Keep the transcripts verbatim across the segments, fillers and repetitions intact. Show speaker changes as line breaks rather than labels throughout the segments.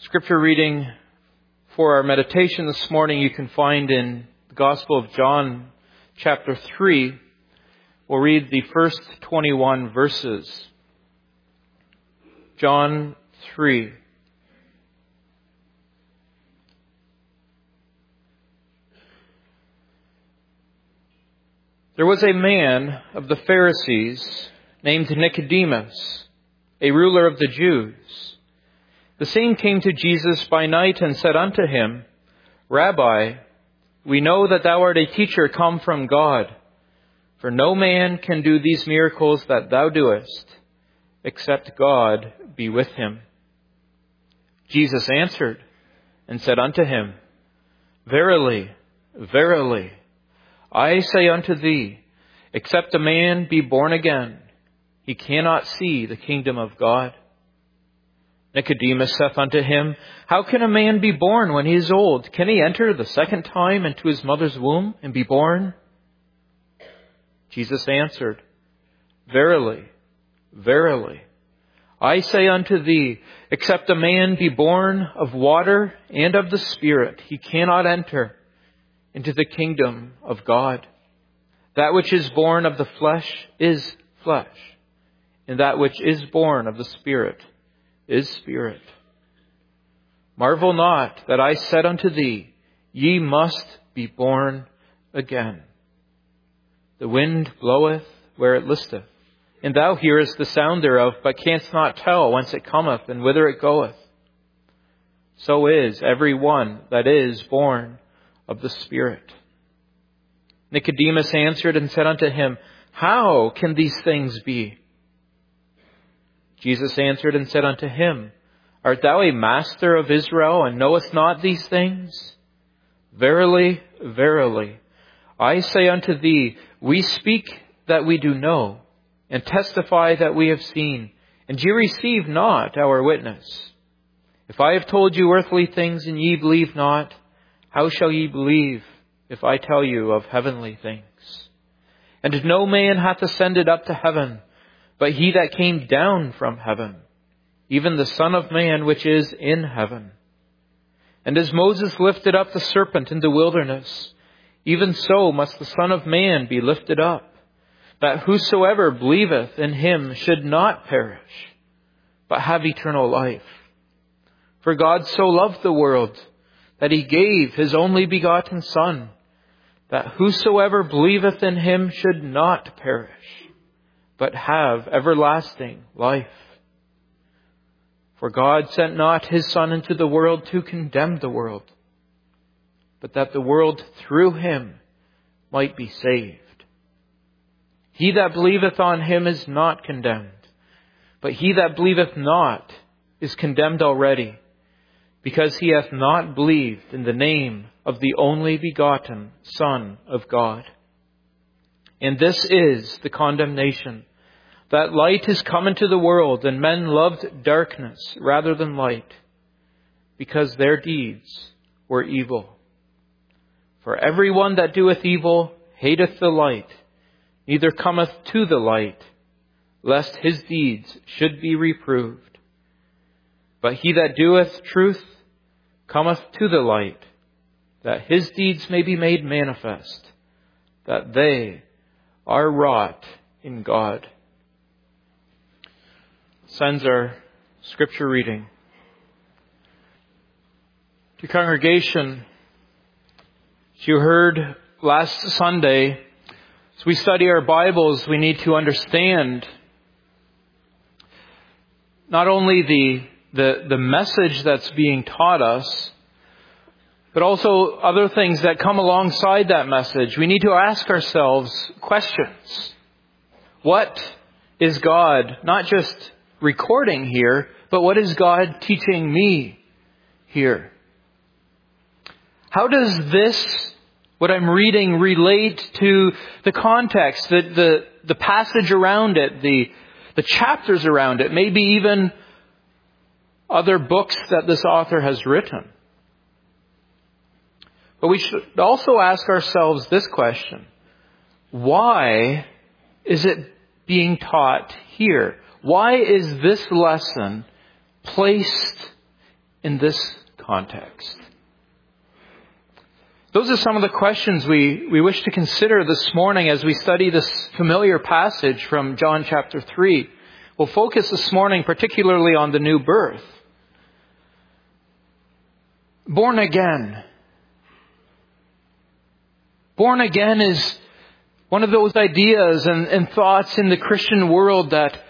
Scripture reading for our meditation this morning you can find in the Gospel of John, chapter three. We'll read the first twenty-one verses. John three. There was a man of the Pharisees named Nicodemus, a ruler of the Jews. The same came to Jesus by night and said unto him, Rabbi, we know that thou art a teacher come from God, for no man can do these miracles that thou doest, except God be with him. Jesus answered and said unto him, Verily, verily, I say unto thee, except a man be born again, he cannot see the kingdom of God. Nicodemus saith unto him, How can a man be born when he is old? Can he enter the second time into his mother's womb and be born? Jesus answered, Verily, verily, I say unto thee, except a man be born of water and of the Spirit, he cannot enter into the kingdom of God. That which is born of the flesh is flesh, and that which is born of the Spirit is spirit. Marvel not that I said unto thee, Ye must be born again. The wind bloweth where it listeth, and thou hearest the sound thereof, but canst not tell whence it cometh and whither it goeth. So is every one that is born of the Spirit. Nicodemus answered and said unto him, How can these things be? Jesus answered and said unto him, Art thou a master of Israel, and knowest not these things? Verily, verily, I say unto thee, we speak that we do know, and testify that we have seen, and ye receive not our witness. If I have told you earthly things, and ye believe not, how shall ye believe if I tell you of heavenly things? And no man hath ascended up to heaven, but he that came down from heaven, even the Son of Man which is in heaven. And as Moses lifted up the serpent in the wilderness, even so must the Son of Man be lifted up, that whosoever believeth in him should not perish, but have eternal life. For God so loved the world, that he gave his only begotten Son, that whosoever believeth in him should not perish, but have everlasting life. For God sent not his Son into the world to condemn the world, but that the world through him might be saved. He that believeth on him is not condemned, but he that believeth not is condemned already, because he hath not believed in the name of the only begotten Son of God. And this is the condemnation, that light is come into the world, and men loved darkness rather than light, because their deeds were evil. For every one that doeth evil hateth the light, neither cometh to the light, lest his deeds should be reproved. But he that doeth truth cometh to the light, that his deeds may be made manifest, that they are wrought in God. Sends our scripture reading. To congregation, as you heard last Sunday, as we study our Bibles, we need to understand not only the, the, the message that's being taught us, but also other things that come alongside that message. We need to ask ourselves questions. What is God not just recording here, but what is God teaching me here? How does this, what I'm reading, relate to the context, the, the, the passage around it, the, the chapters around it, maybe even other books that this author has written? But we should also ask ourselves this question: why is it being taught here? Why is this lesson placed in this context? Those are some of the questions we, we wish to consider this morning as we study this familiar passage from John chapter three. We'll focus this morning particularly on the new birth. Born again. Born again is one of those ideas and, and thoughts in the Christian world that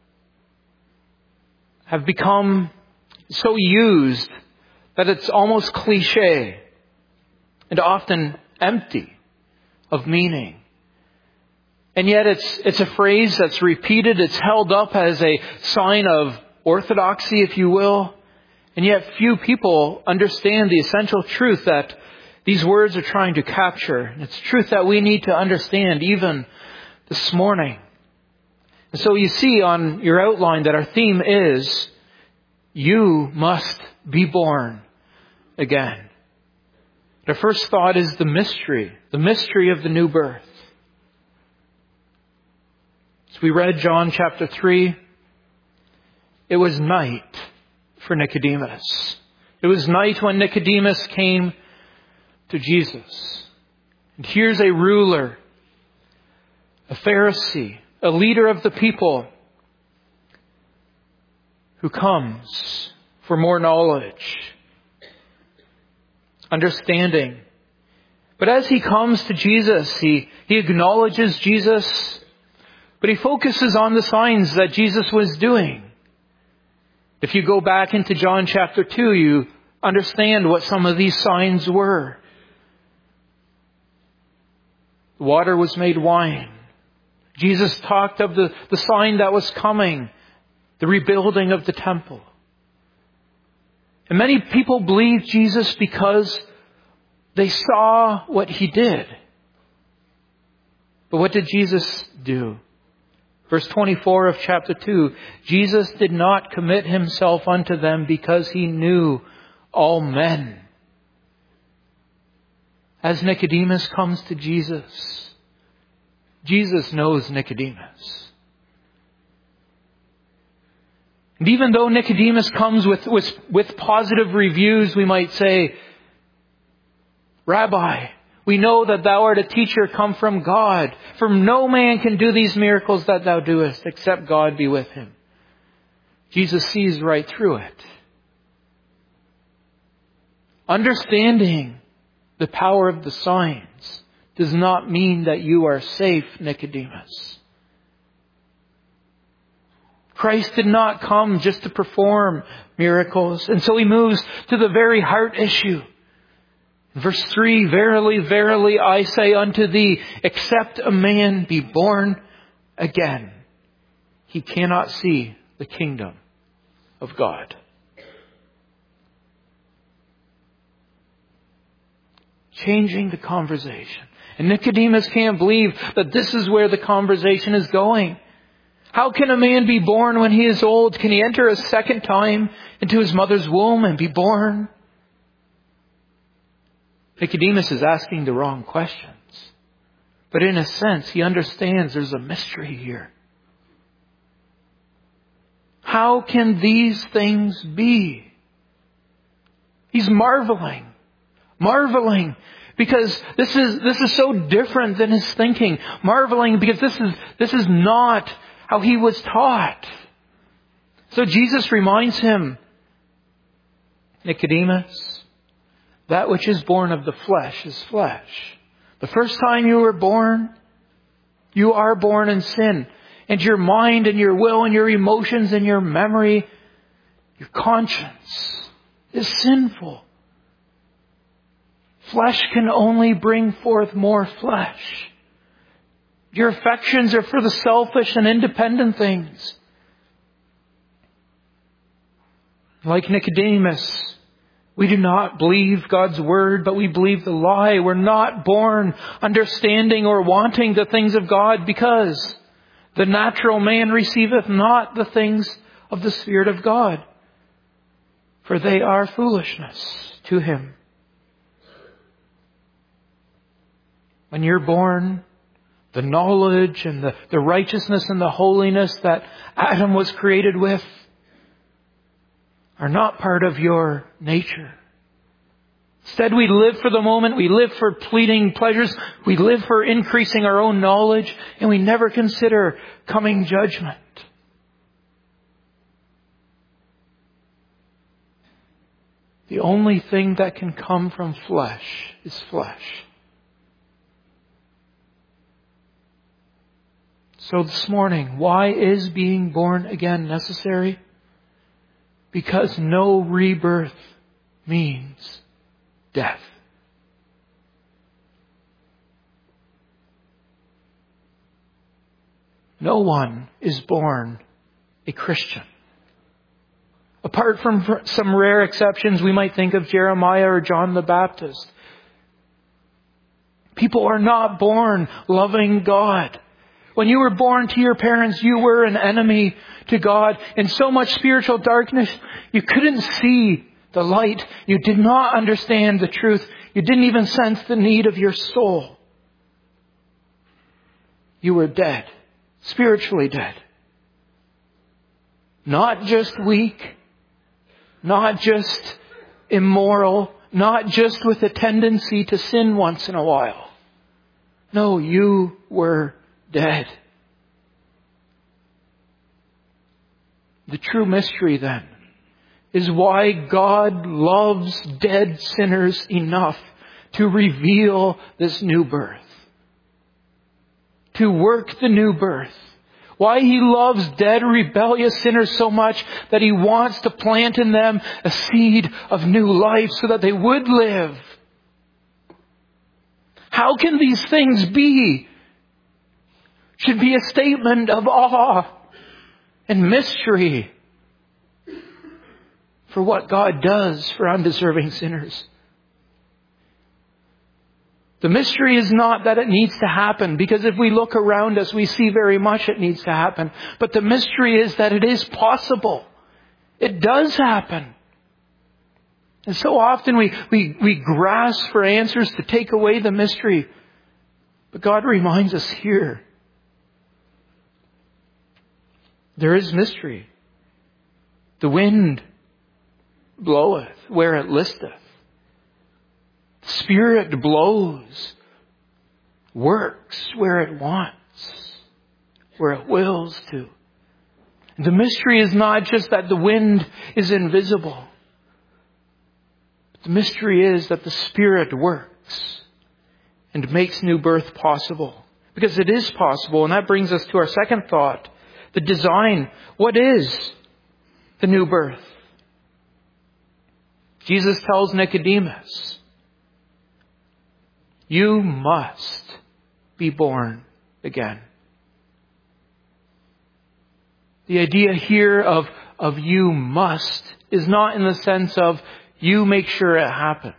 have become so used that it's almost cliche and often empty of meaning. And yet it's it's a phrase that's repeated. It's held up as a sign of orthodoxy, if you will. And yet few people understand the essential truth that these words are trying to capture. It's truth that we need to understand even this morning. And so you see on your outline that our theme is, you must be born again. The first thought is the mystery, the mystery of the new birth. As we read John chapter three, it was night for Nicodemus. It was night when Nicodemus came to Jesus. And here's a ruler, a Pharisee, a leader of the people who comes for more knowledge, understanding. But as he comes to Jesus, he, he acknowledges Jesus, but he focuses on the signs that Jesus was doing. If you go back into John chapter two, you understand what some of these signs were. Water was made wine. Jesus talked of the, the sign that was coming, the rebuilding of the temple. And many people believed Jesus because they saw what he did. But what did Jesus do? Verse twenty-four of chapter two, Jesus did not commit himself unto them because he knew all men. As Nicodemus comes to Jesus, Jesus knows Nicodemus. And even though Nicodemus comes with, with, with positive reviews, we might say, Rabbi, we know that thou art a teacher come from God. For no man can do these miracles that thou doest, except God be with him. Jesus sees right through it. Understanding the power of the signs does not mean that you are safe, Nicodemus. Christ did not come just to perform miracles. And so he moves to the very heart issue. Verse three, verily, verily, I say unto thee, except a man be born again, he cannot see the kingdom of God. Changing the conversation. And Nicodemus can't believe that this is where the conversation is going. How can a man be born when he is old? Can he enter a second time into his mother's womb and be born? Nicodemus is asking the wrong questions. But in a sense, he understands there's a mystery here. How can these things be? He's marveling. Marveling because this is this is so different than his thinking. Marveling because this is this is not how he was taught. So Jesus reminds him, Nicodemus, that which is born of the flesh is flesh. The first time you were born, you are born in sin. And your mind and your will and your emotions and your memory, your conscience is sinful. Flesh can only bring forth more flesh. Your affections are for the selfish and independent things. Like Nicodemus, we do not believe God's word, but we believe the lie. We're not born understanding or wanting the things of God because the natural man receiveth not the things of the Spirit of God, for they are foolishness to him. When you're born, the knowledge and the, the righteousness and the holiness that Adam was created with, are not part of your nature. Instead, we live for the moment, we live for fleeting pleasures, we live for increasing our own knowledge, and we never consider coming judgment. The only thing that can come from flesh is flesh. So this morning, why is being born again necessary? Because no rebirth means death. No one is born a Christian. Apart from some rare exceptions, we might think of Jeremiah or John the Baptist. People are not born loving God. When you were born to your parents, you were an enemy to God. In so much spiritual darkness, you couldn't see the light. You did not understand the truth. You didn't even sense the need of your soul. You were dead, spiritually dead. Not just weak, not just immoral, not just with a tendency to sin once in a while. No, you were dead. The true mystery then is why God loves dead sinners enough to reveal this new birth, to work the new birth. Why He loves dead, rebellious sinners so much that He wants to plant in them a seed of new life so that they would live. How can these things be? Should be a statement of awe and mystery for what God does for undeserving sinners. The mystery is not that it needs to happen, because if we look around us, we see very much it needs to happen. But the mystery is that it is possible. It does happen. And so often we, we, we grasp for answers to take away the mystery. But God reminds us here, there is mystery. The wind bloweth where it listeth. The Spirit blows, works where it wants, where it wills to. And the mystery is not just that the wind is invisible. The mystery is that the Spirit works and makes new birth possible. Because it is possible. And that brings us to our second thought. The design. What is the new birth? Jesus tells Nicodemus, you must be born again. The idea here of, of you must is not in the sense of you make sure it happens.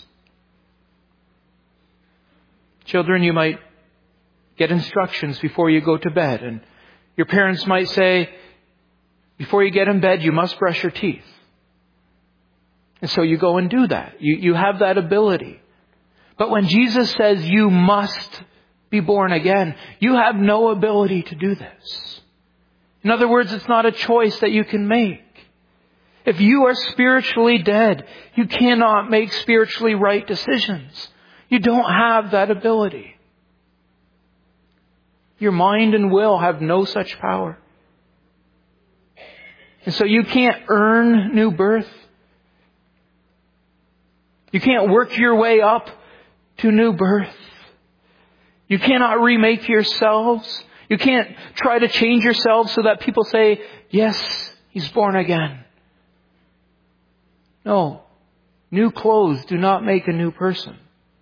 Children, you might get instructions before you go to bed, and your parents might say, before you get in bed, you must brush your teeth. And so you go and do that. You, you have that ability. But when Jesus says you must be born again, you have no ability to do this. In other words, it's not a choice that you can make. If you are spiritually dead, you cannot make spiritually right decisions. You don't have that ability. Your mind and will have no such power. And so you can't earn new birth. You can't work your way up to new birth. You cannot remake yourselves. You can't try to change yourselves so that people say, yes, he's born again. No. New clothes do not make a new person.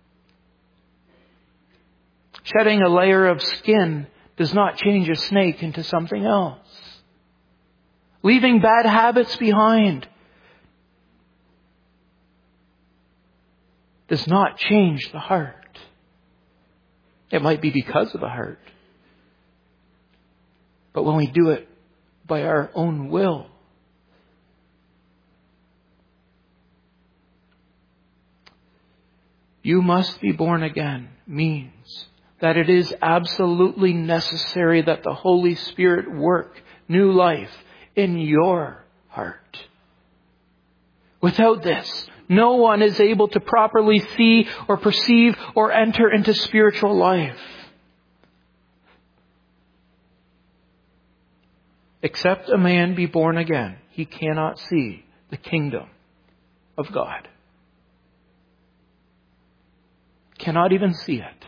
Shedding a layer of skin does not change a snake into something else. Leaving bad habits behind does not change the heart. It might be because of the heart. But when we do it by our own will, you must be born again means that it is absolutely necessary that the Holy Spirit work new life in your heart. Without this, no one is able to properly see or perceive or enter into spiritual life. Except a man be born again, he cannot see the kingdom of God. Cannot even see it.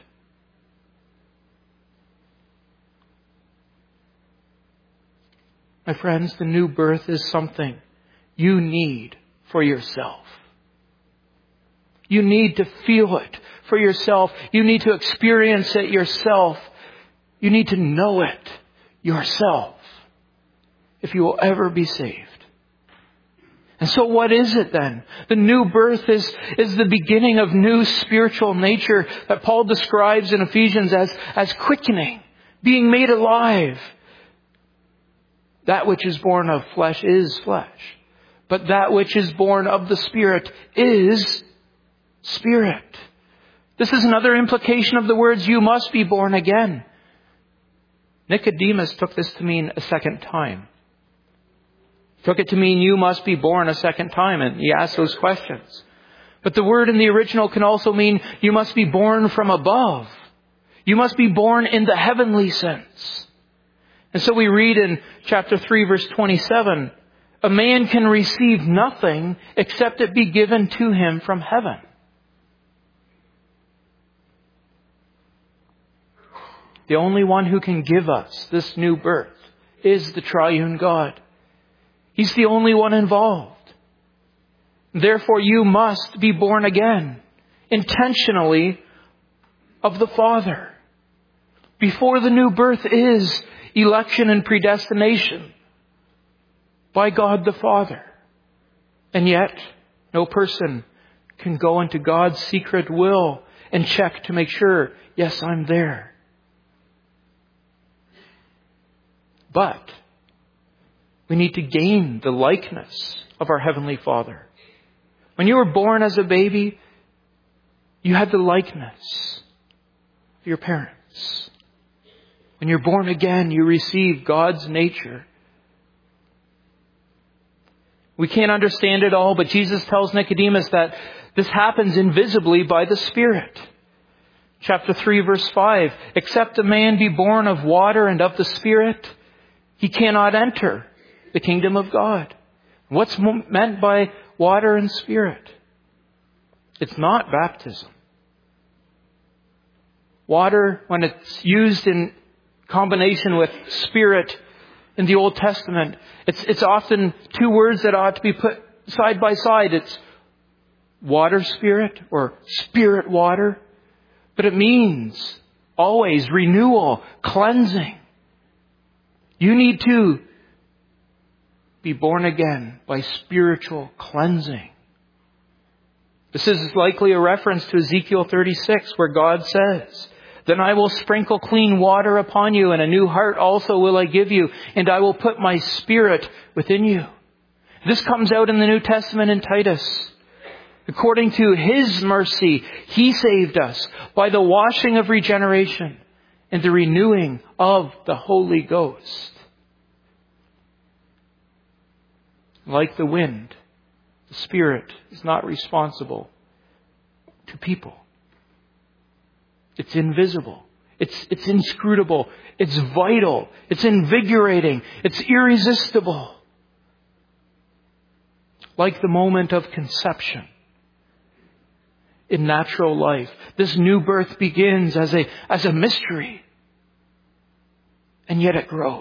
My friends, the new birth is something you need for yourself. You need to feel it for yourself. You need to experience it yourself. You need to know it yourself if you will ever be saved. And so what is it then? The new birth is, is the beginning of new spiritual nature that Paul describes in Ephesians as, as quickening, being made alive. That which is born of flesh is flesh. But that which is born of the Spirit is spirit. This is another implication of the words, you must be born again. Nicodemus took this to mean a second time. Took it to mean you must be born a second time, and he asked those questions. But the word in the original can also mean you must be born from above. You must be born in the heavenly sense. And so we read in chapter three, verse twenty-seven, a man can receive nothing except it be given to him from heaven. The only one who can give us this new birth is the triune God. He's the only one involved. Therefore, you must be born again, intentionally, of the Father. Before the new birth is election and predestination by God the Father. And yet, no person can go into God's secret will and check to make sure, yes, I'm there. But we need to gain the likeness of our Heavenly Father. When you were born as a baby, you had the likeness of your parents. When you're born again, you receive God's nature. We can't understand it all, but Jesus tells Nicodemus that this happens invisibly by the Spirit. Chapter three, verse five, except a man be born of water and of the Spirit, he cannot enter the kingdom of God. What's meant by water and Spirit? It's not baptism. Water, when it's used in combination with Spirit in the Old Testament, it's, it's often two words that ought to be put side by side. It's water Spirit or Spirit water. But it means always renewal, cleansing. You need to be born again by spiritual cleansing. This is likely a reference to Ezekiel thirty-six, where God says, then I will sprinkle clean water upon you, and a new heart also will I give you, and I will put my Spirit within you. This comes out in the New Testament in Titus. According to His mercy, He saved us by the washing of regeneration and the renewing of the Holy Ghost. Like the wind, the Spirit is not responsible to people. It's invisible. It's, it's inscrutable. It's vital. It's invigorating. It's irresistible. Like the moment of conception in natural life, this new birth begins as a, as a mystery. And yet it grows.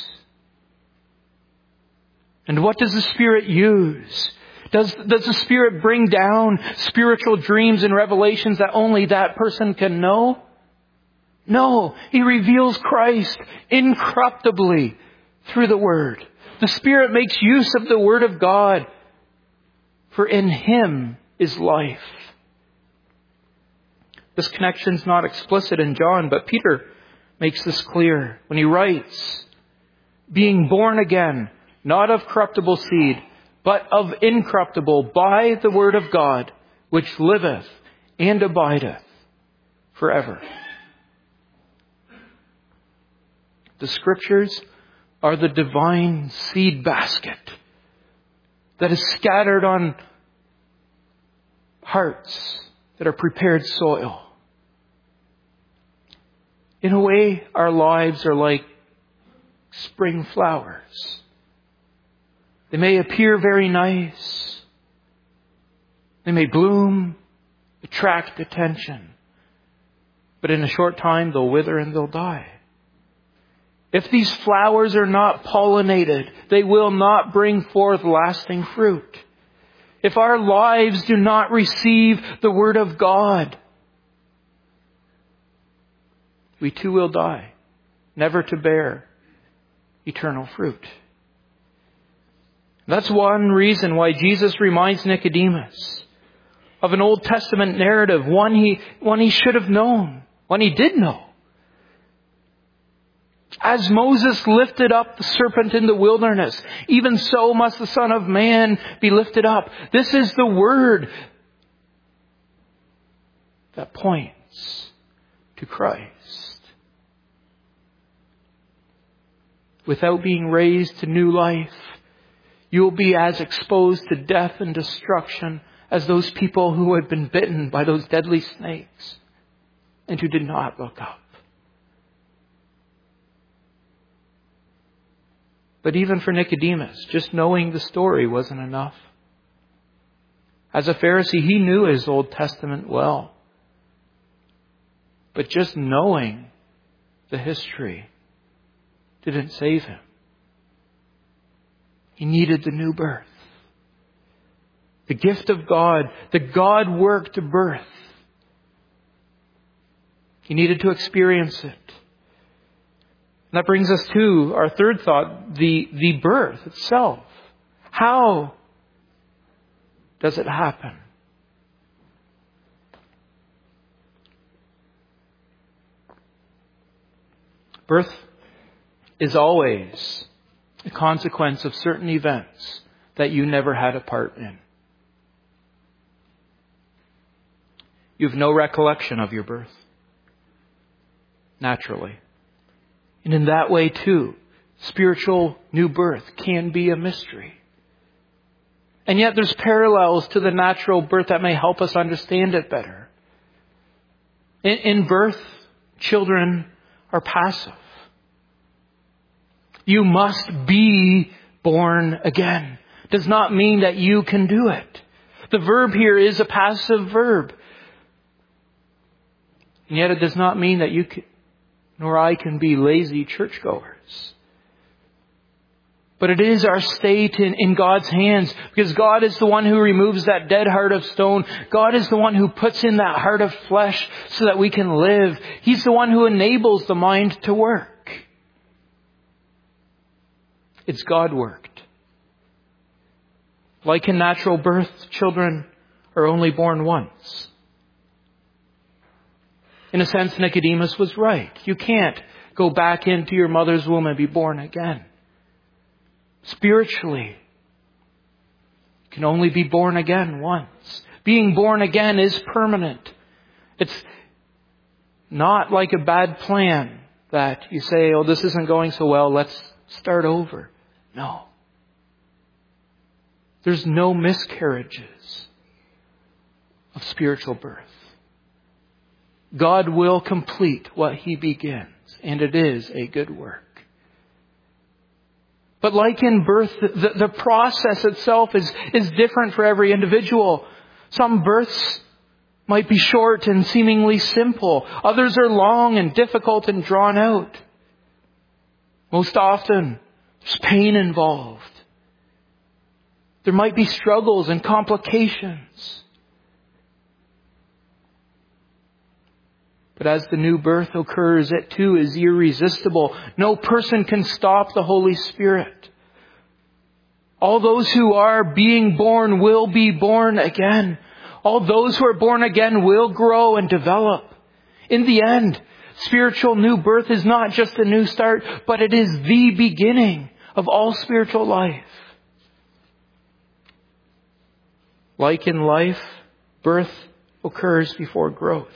And what does the Spirit use? Does, does the Spirit bring down spiritual dreams and revelations that only that person can know? No. He reveals Christ incorruptibly through the Word. The Spirit makes use of the Word of God, for in Him is life. This connection is not explicit in John, but Peter makes this clear when he writes, being born again, not of corruptible seed, but of incorruptible, by the word of God, which liveth and abideth forever. The Scriptures are the divine seed basket that is scattered on hearts that are prepared soil. In a way, our lives are like spring flowers. They may appear very nice. They may bloom, attract attention. But in a short time, they'll wither and they'll die. If these flowers are not pollinated, they will not bring forth lasting fruit. If our lives do not receive the Word of God, we too will die, never to bear eternal fruit. That's one reason why Jesus reminds Nicodemus of an Old Testament narrative, one he, one he should have known, one he did know. As Moses lifted up the serpent in the wilderness, even so must the Son of Man be lifted up. This is the word that points to Christ. Without being raised to new life, you will be as exposed to death and destruction as those people who had been bitten by those deadly snakes and who did not look up. But even for Nicodemus, just knowing the story wasn't enough. As a Pharisee, he knew his Old Testament well. But just knowing the history didn't save him. He needed the new birth. The gift of God, the God-worked birth. He needed to experience it. And that brings us to our third thought, the, the birth itself. How does it happen? Birth is always a consequence of certain events that you never had a part in. You have no recollection of your birth, naturally. And in that way, too, spiritual new birth can be a mystery. And yet there's parallels to the natural birth that may help us understand it better. In, in birth, children are passive. You must be born again. Does not mean that you can do it. The verb here is a passive verb. And yet it does not mean that you can, nor I can be lazy churchgoers. But it is our state in, in God's hands, because God is the one who removes that dead heart of stone. God is the one who puts in that heart of flesh so that we can live. He's the one who enables the mind to work. It's God worked. Like in natural birth, children are only born once. In a sense, Nicodemus was right. You can't go back into your mother's womb and be born again. Spiritually, you can only be born again once. Being born again is permanent. It's not like a bad plan that you say, oh, this isn't going so well, let's start over. No. There's no miscarriages of spiritual birth. God will complete what He begins, and it is a good work. But like in birth, the, the process itself is, is different for every individual. Some births might be short and seemingly simple. Others are long and difficult and drawn out. Most often, there's pain involved. There might be struggles and complications. But as the new birth occurs, it too is irresistible. No person can stop the Holy Spirit. All those who are being born will be born again. All those who are born again will grow and develop. In the end, spiritual new birth is not just a new start, but it is the beginning of all spiritual life. Like in life, birth occurs before growth.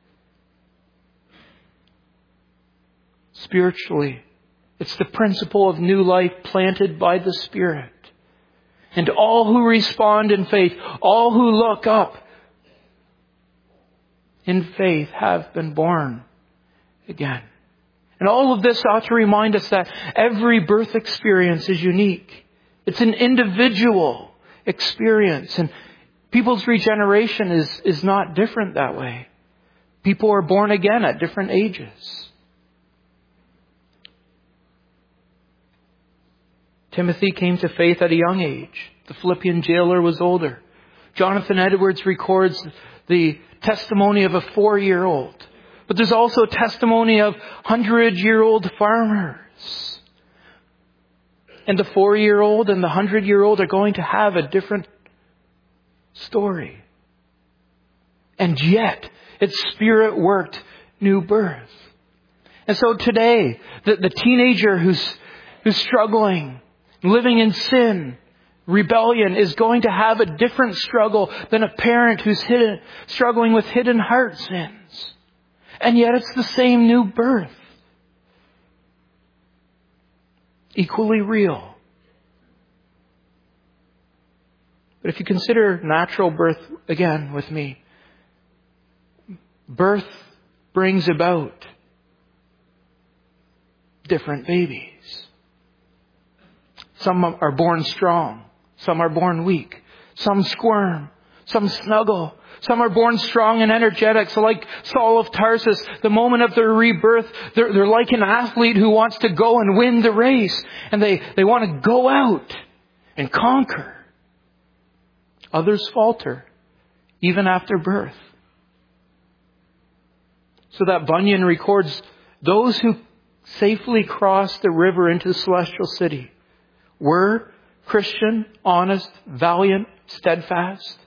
Spiritually, it's the principle of new life planted by the Spirit. And all who respond in faith, all who look up,
in faith have been born again. And all of this ought to remind us that every birth experience is unique. It's an individual experience. And people's regeneration is, is not different that way. People are born again at different ages. Timothy came to faith at a young age. The Philippian jailer was older. Jonathan Edwards records the testimony of a four-year-old. But there's also testimony of hundred-year-old farmers. And the four-year-old and the hundred-year-old are going to have a different story. And yet, it's Spirit-worked new birth. And so today, the, the teenager who's, who's struggling, living in sin, rebellion, is going to have a different struggle than a parent who's hidden, struggling with hidden heart sins. And yet it's the same new birth. Equally real. But if you consider natural birth again with me, birth brings about different babies. Some are born strong. Some are born weak. Some squirm. Some snuggle. Some are born strong and energetic. So like Saul of Tarsus, the moment of their rebirth, they're, they're like an athlete who wants to go and win the race. And they, they want to go out and conquer. Others falter, even after birth. So that Bunyan records, those who safely crossed the river into the celestial city were Christian, honest, valiant, steadfast,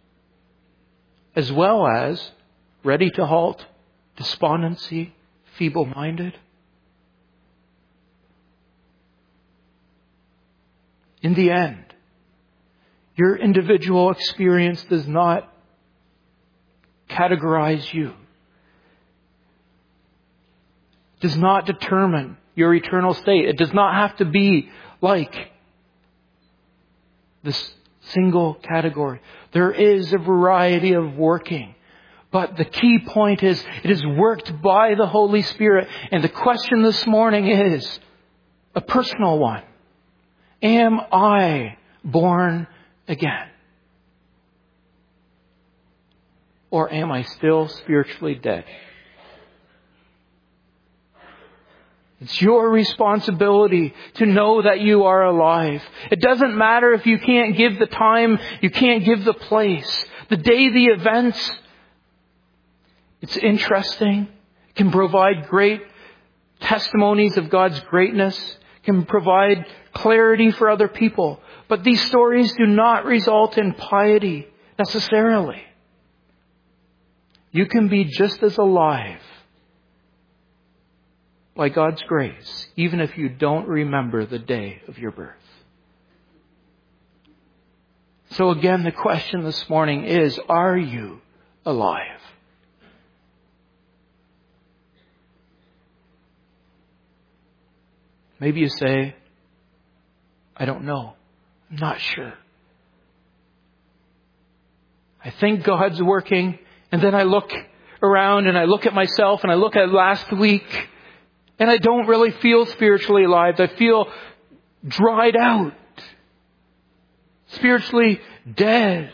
as well as ready to halt, despondency, feeble-minded. In the end, your individual experience does not categorize you. It does not determine your eternal state. It does not have to be like this single category. There is a variety of working. But the key point is, it is worked by the Holy Spirit. And the question this morning is a personal one. Am I born again? Or am I still spiritually dead? It's your responsibility to know that you are alive. It doesn't matter if you can't give the time, you can't give the place. The day, the events, it's interesting. It can provide great testimonies of God's greatness. It can provide clarity for other people. But these stories do not result in piety necessarily. You can be just as alive by God's grace, even if you don't remember the day of your birth. So again, the question this morning is, are you alive? Maybe you say, I don't know. I'm not sure. I think God's working, and then I look around and I look at myself and I look at last week, and I don't really feel spiritually alive. I feel dried out. Spiritually dead.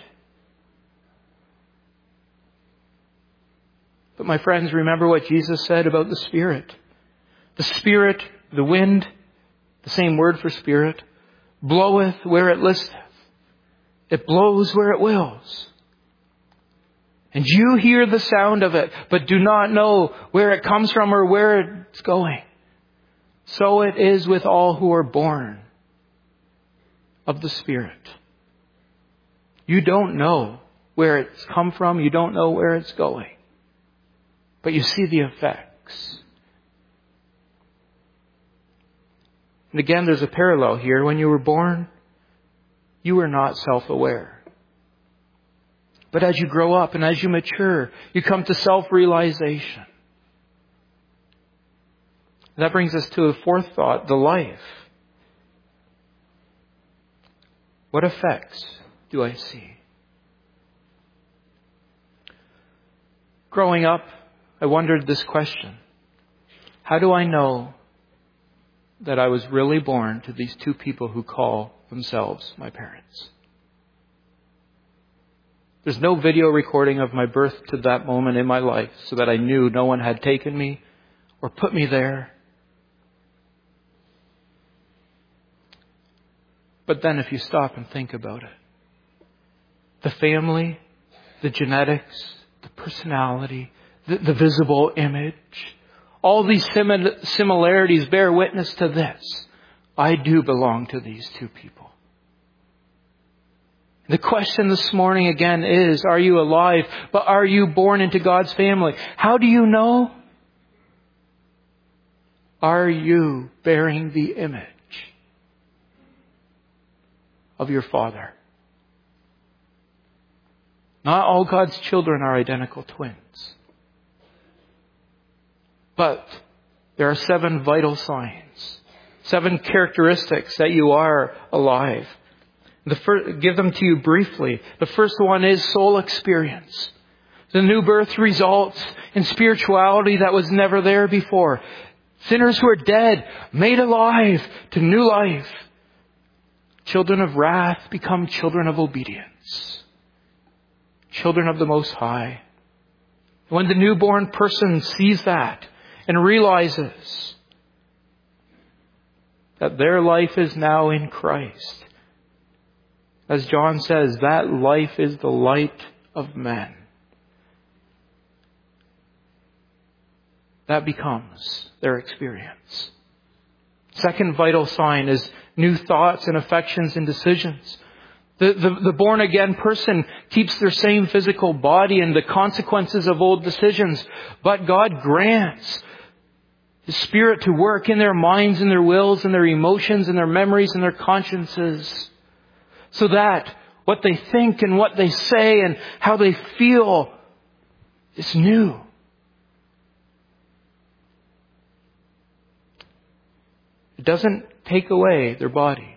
But my friends, remember what Jesus said about the Spirit. The Spirit, the wind, the same word for Spirit, bloweth where it listeth. It blows where it wills. And you hear the sound of it, but do not know where it comes from or where it's going. So it is with all who are born of the Spirit. You don't know where it's come from. You don't know where it's going. But you see the effects. And again, there's a parallel here. When you were born, you were not self-aware. But as you grow up and as you mature, you come to self-realization. That brings us to a fourth thought, the life. What effects do I see? Growing up, I wondered this question. How do I know that I was really born to these two people who call themselves my parents? There's no video recording of my birth to that moment in my life so that I knew no one had taken me or put me there. But then if you stop and think about it, the family, the genetics, the personality, the, the visible image, all these simil- similarities bear witness to this. I do belong to these two people. The question this morning again is, are you alive, but are you born into God's family? How do you know? Are you bearing the image of your Father? Not all God's children are identical twins. But there are seven vital signs, seven characteristics that you are alive. The first, give them to you briefly. The first one is soul experience. The new birth results in spirituality that was never there before. Sinners who are dead, made alive to new life. Children of wrath become children of obedience. Children of the Most High. When the newborn person sees that and realizes that their life is now in Christ, as John says, that life is the light of men. That becomes their experience. Second vital sign is new thoughts and affections and decisions. The, the, the born-again person keeps their same physical body and the consequences of old decisions, but God grants His Spirit to work in their minds and their wills and their emotions and their memories and their consciences, so that what they think and what they say and how they feel is new. It doesn't take away their body,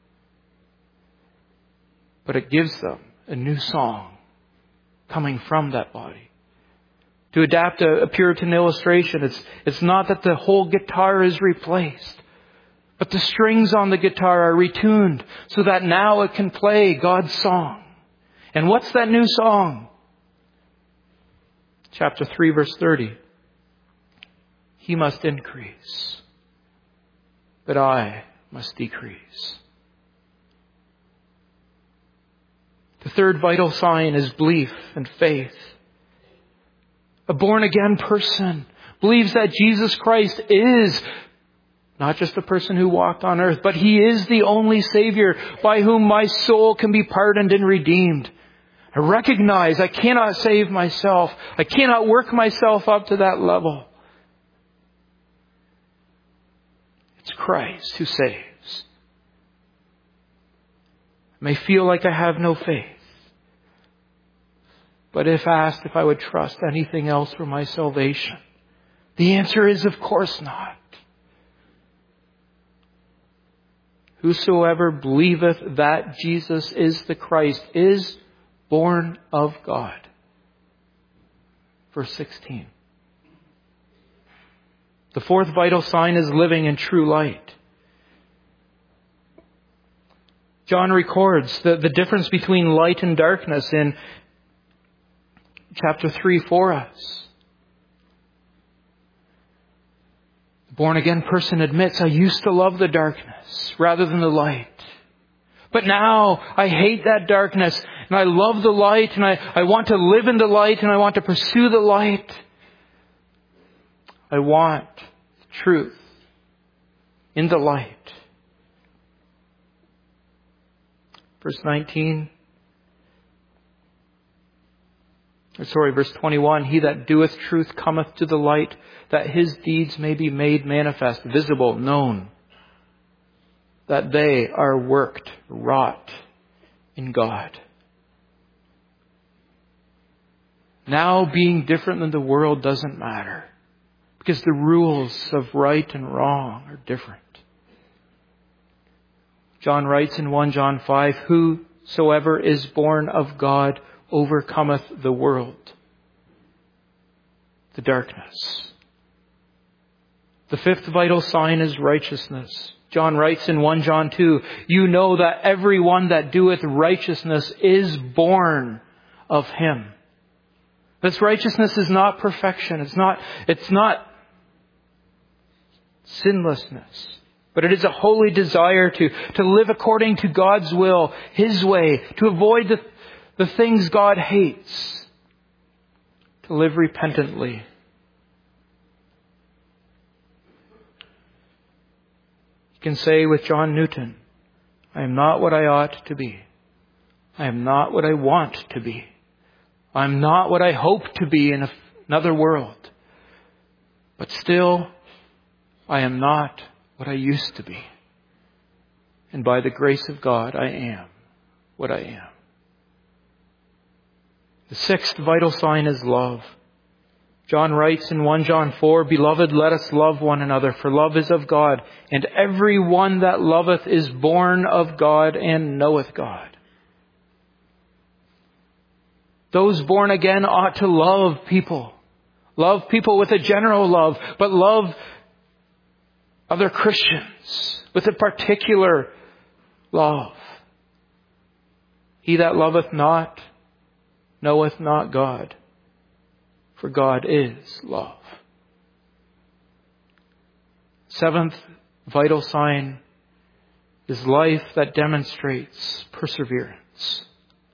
but it gives them a new song coming from that body. To adapt a, a Puritan illustration, it's, it's not that the whole guitar is replaced, but the strings on the guitar are retuned so that now it can play God's song. And what's that new song? Chapter three, verse thirty. He must increase, but I must decrease. The third vital sign is belief and faith. A born-again person believes that Jesus Christ is not just a person who walked on earth, but He is the only Savior by whom my soul can be pardoned and redeemed. I recognize I cannot save myself. I cannot work myself up to that level. It's Christ who saves. I may feel like I have no faith. But if asked if I would trust anything else for my salvation, the answer is of course not. Whosoever believeth that Jesus is the Christ is born of God. Verse sixteen. The fourth vital sign is living in true light. John records the, the difference between light and darkness in chapter three for us. The born-again person admits, I used to love the darkness rather than the light. But now I hate that darkness and I love the light and I, I want to live in the light and I want to pursue the light. I want truth in the light. Verse nineteen. Or sorry, verse twenty-one. He that doeth truth cometh to the light, that his deeds may be made manifest, visible, known, that they are worked, wrought in God. Now being different than the world doesn't matter, because the rules of right and wrong are different. John writes in First John five, whosoever is born of God overcometh the world. the darkness. The fifth vital sign is righteousness. John writes in First John two, you know that everyone that doeth righteousness is born of Him. This righteousness is not perfection. It's not, it's not sinlessness. But it is a holy desire to, to live according to God's will, His way, to avoid the, the things God hates, to live repentantly. You can say with John Newton, I am not what I ought to be. I am not what I want to be. I am not what I hope to be in another world. But still, I am not what I used to be. And by the grace of God, I am what I am. The sixth vital sign is love. John writes in First John four, Beloved, let us love one another, for love is of God, and every one that loveth is born of God and knoweth God. Those born again ought to love people. Love people with a general love, but love other Christians with a particular love. He that loveth not knoweth not God, for God is love. Seventh vital sign is life that demonstrates perseverance.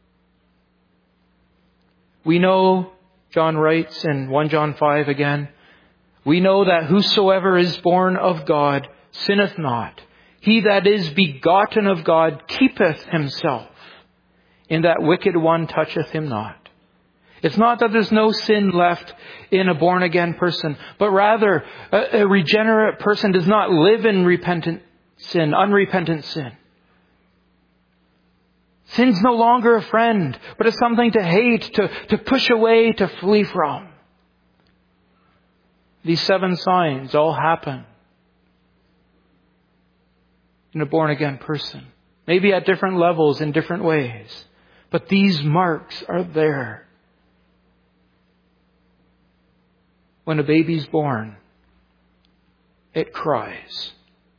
We know, John writes in First John five again, we know that whosoever is born of God sinneth not. He that is begotten of God keepeth himself, and that wicked one toucheth him not. It's not that there's no sin left in a born-again person, but rather a, a regenerate person does not live in repentant sin, unrepentant sin. Sin's no longer a friend, but it's something to hate, to, to push away, to flee from. These seven signs all happen in a born-again person. Maybe at different levels, in different ways. But these marks are there. When a baby's born, it cries.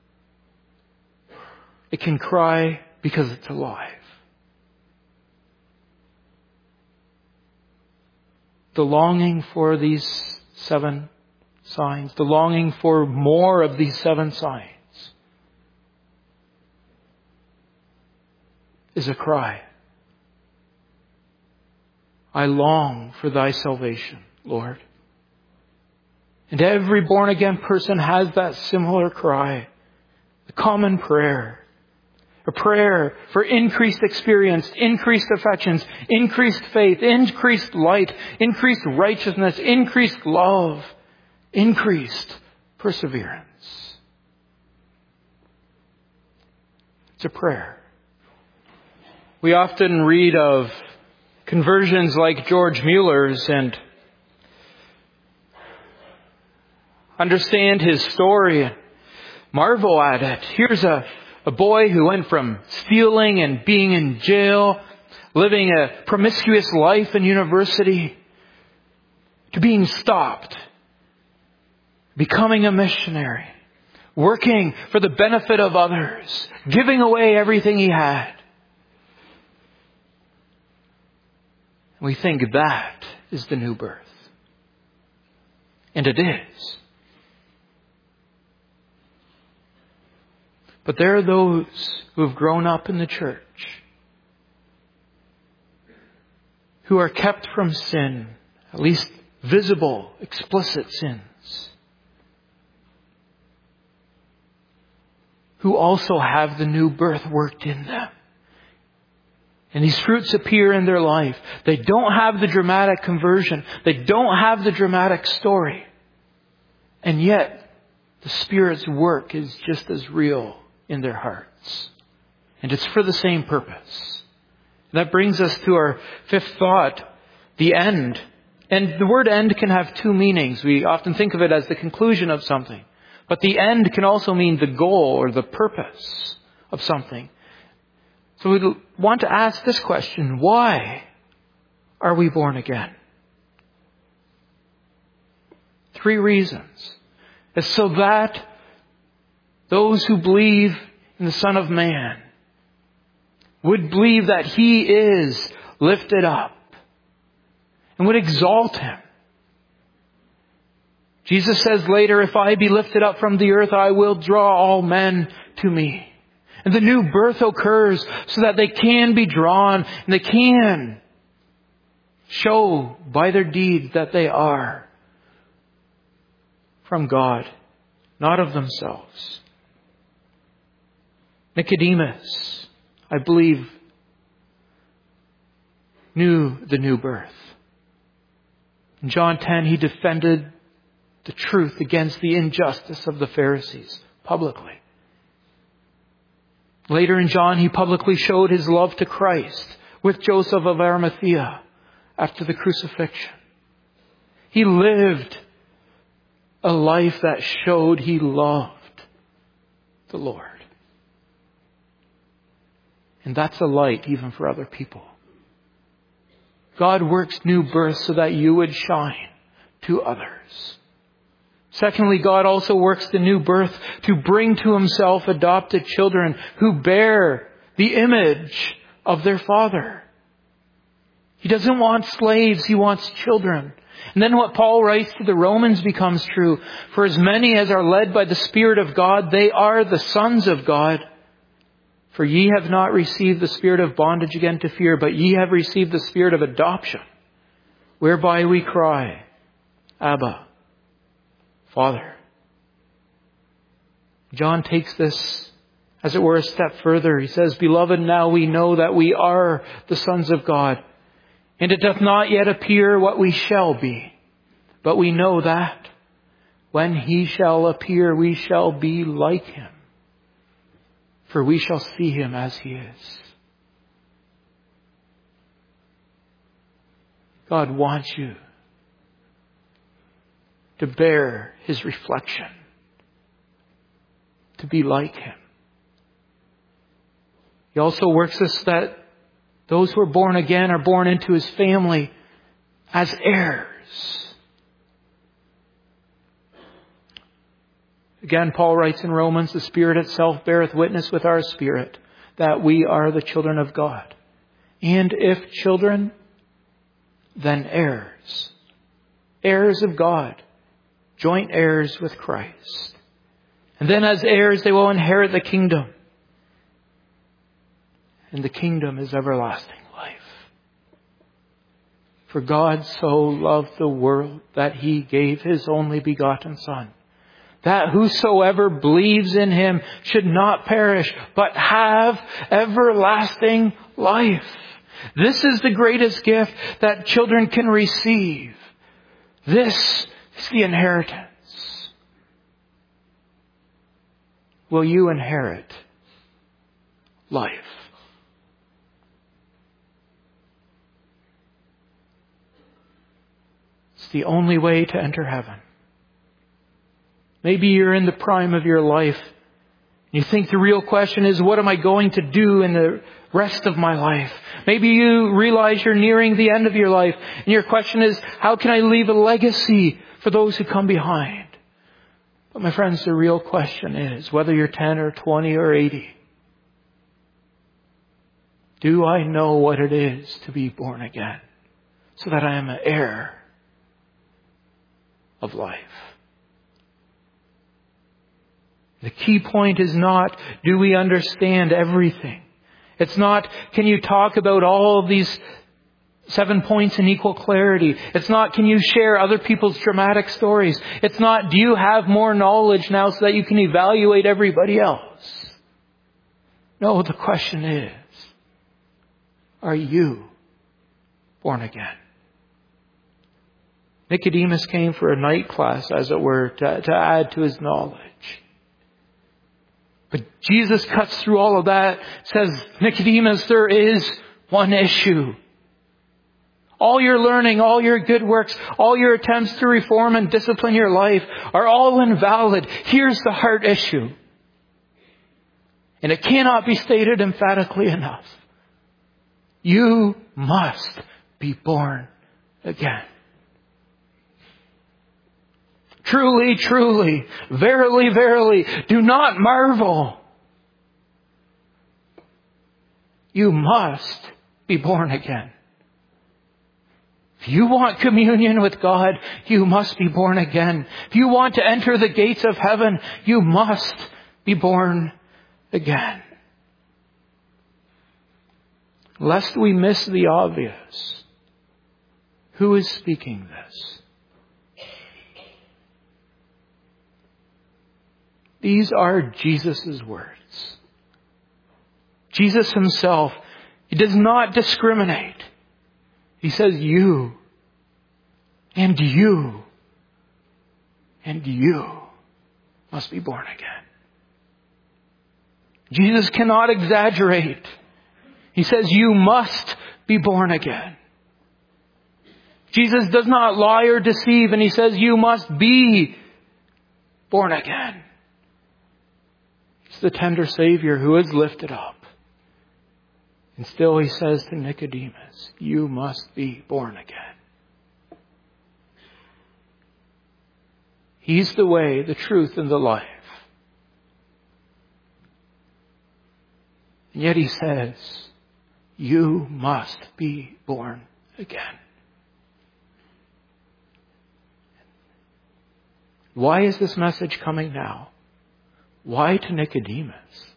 It can cry because it's alive. The longing for these seven signs, the longing for more of these seven signs, is a cry. I long for thy salvation, Lord. And every born-again person has that similar cry, the common prayer. A prayer for increased experience, increased affections, increased faith, increased light, increased righteousness, increased love, increased perseverance. It's a prayer. We often read of conversions like George Mueller's and understand his story and marvel at it. Here's a, a boy who went from stealing and being in jail, living a promiscuous life in university, to being stopped, becoming a missionary, working for the benefit of others, giving away everything he had. We think that is the new birth. And it is. But there are those who have grown up in the church who are kept from sin, at least visible, explicit sins, who also have the new birth worked in them. And these fruits appear in their life. They don't have the dramatic conversion. They don't have the dramatic story. And yet, the Spirit's work is just as real in their hearts. And it's for the same purpose. That brings us to our fifth thought, the end. And the word end can have two meanings. We often think of it as the conclusion of something. But the end can also mean the goal or the purpose of something. So we want to ask this question: why are we born again? Three reasons. It's so that those who believe in the Son of Man would believe that He is lifted up and would exalt Him. Jesus says later, if I be lifted up from the earth, I will draw all men to me. And the new birth occurs so that they can be drawn and they can show by their deeds that they are from God, not of themselves. Nicodemus, I believe, knew the new birth. In John ten, he defended the truth against the injustice of the Pharisees publicly. Later in John, he publicly showed his love to Christ with Joseph of Arimathea after the crucifixion. He lived a life that showed he loved the Lord. And that's a light even for other people. God works new birth so that you would shine to others. Secondly, God also works the new birth to bring to Himself adopted children who bear the image of their Father. He doesn't want slaves, He wants children. And then what Paul writes to the Romans becomes true. For as many as are led by the Spirit of God, they are the sons of God. For ye have not received the spirit of bondage again to fear, but ye have received the spirit of adoption, whereby we cry, Abba, Father. John takes this, as it were, a step further. He says, Beloved, now we know that we are the sons of God, and it doth not yet appear what we shall be. But we know that when He shall appear, we shall be like Him. For we shall see Him as He is. God wants you to bear His reflection, to be like Him. He also works us that those who are born again are born into His family as heirs. Again, Paul writes in Romans, the Spirit itself beareth witness with our spirit that we are the children of God. And if children, then heirs. Heirs of God. Joint heirs with Christ. And then as heirs, they will inherit the kingdom. And the kingdom is everlasting life. For God so loved the world that He gave His only begotten Son, that whosoever believes in Him should not perish, but have everlasting life. This is the greatest gift that children can receive. This is the inheritance. Will you inherit life? It's the only way to enter heaven. Maybe you're in the prime of your life. You think the real question is, what am I going to do in the rest of my life? Maybe you realize you're nearing the end of your life. And your question is, how can I leave a legacy for those who come behind? But my friends, the real question is, whether you're ten or twenty or eighty, do I know what it is to be born again so that I am an heir of life? The key point is not, do we understand everything? It's not, can you talk about all of these seven points in equal clarity? It's not, can you share other people's dramatic stories? It's not, do you have more knowledge now so that you can evaluate everybody else? No, the question is, are you born again? Nicodemus came for a night class, as it were, to, to add to his knowledge. But Jesus cuts through all of that, says, Nicodemus, there is one issue. All your learning, all your good works, all your attempts to reform and discipline your life are all invalid. Here's the heart issue. And it cannot be stated emphatically enough. You must be born again. Truly, truly, verily, verily, do not marvel. You must be born again. If you want communion with God, you must be born again. If you want to enter the gates of heaven, you must be born again. Lest we miss the obvious, who is speaking this? These are Jesus' words. Jesus himself, he does not discriminate. He says, you, and you, and you must be born again. Jesus cannot exaggerate. He says, you must be born again. Jesus does not lie or deceive, and he says, you must be born again. He's the tender Savior who is lifted up. And still he says to Nicodemus, you must be born again. He's the way, the truth, and the life. And yet he says, you must be born again. Why is this message coming now? Why to Nicodemus?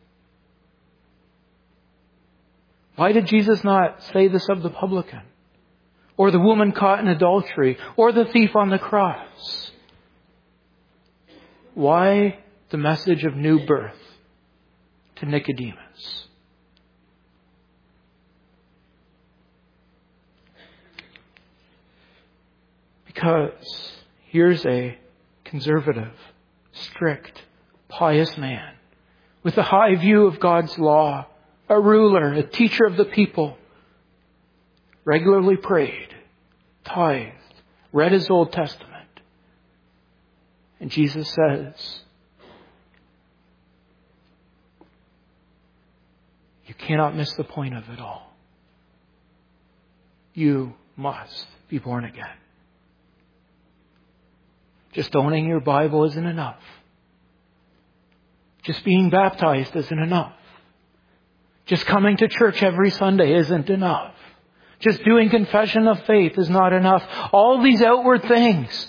Why did Jesus not say this of the publican, or the woman caught in adultery, or the thief on the cross? Why the message of new birth to Nicodemus? Because here's a conservative, strict, pious man with a high view of God's law, a ruler, a teacher of the people, regularly prayed, tithed, read his Old Testament. And Jesus says, you cannot miss the point of it all. You must be born again. Just owning your Bible isn't enough. Just being baptized isn't enough. Just coming to church every Sunday isn't enough. Just doing confession of faith is not enough. All these outward things,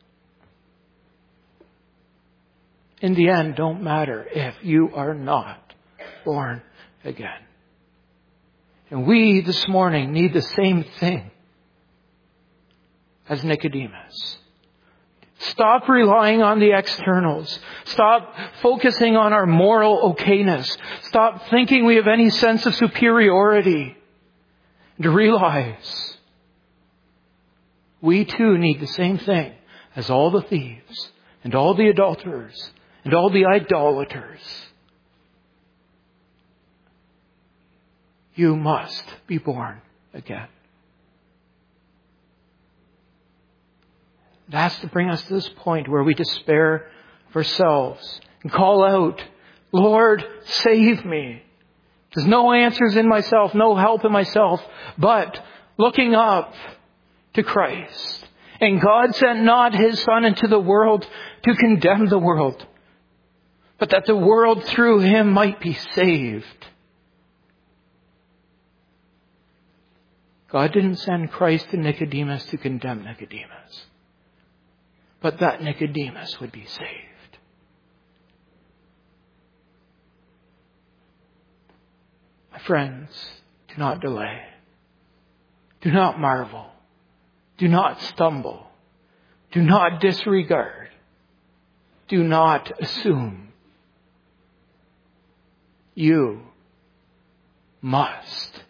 in the end, don't matter if you are not born again. And we this morning need the same thing as Nicodemus. Stop relying on the externals. Stop focusing on our moral okayness. Stop thinking we have any sense of superiority. And to realize we too need the same thing as all the thieves and all the adulterers and all the idolaters. You must be born again. It has to bring us to this point where we despair of ourselves and call out, Lord, save me. There's no answers in myself, no help in myself, but looking up to Christ. And God sent not his Son into the world to condemn the world, but that the world through him might be saved. God didn't send Christ to Nicodemus to condemn Nicodemus, but that Nicodemus would be saved. My friends, do not delay. Do not marvel. Do not stumble. Do not disregard. Do not assume. You must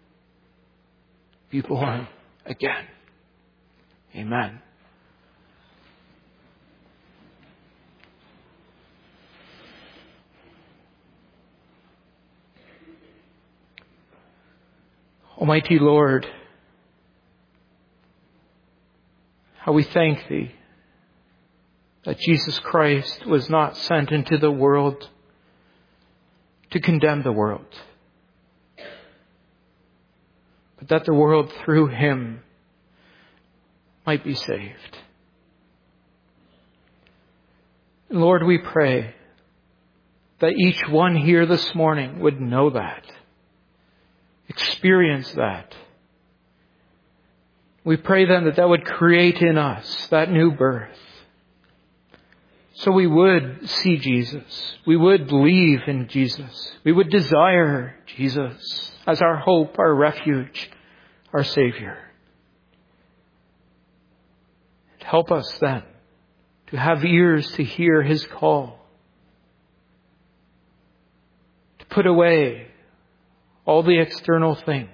be born again. Amen. Almighty Lord, how we thank Thee that Jesus Christ was not sent into the world to condemn the world, but that the world through Him might be saved. And Lord, we pray that each one here this morning would know that, experience that. We pray then that that would create in us that new birth. So we would see Jesus. We would believe in Jesus. We would desire Jesus as our hope, our refuge, our Savior. Help us then to have ears to hear His call. To put away all the external things.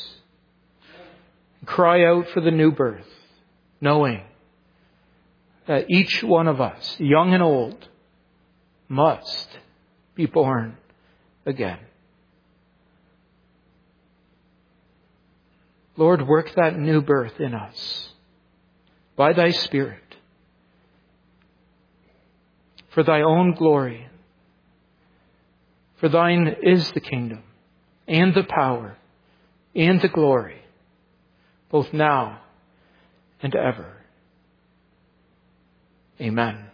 And cry out for the new birth, knowing that each one of us, young and old, must be born again. Lord, work that new birth in us by Thy Spirit for Thy own glory. For Thine is the kingdom and the power and the glory, both now and ever. Amen.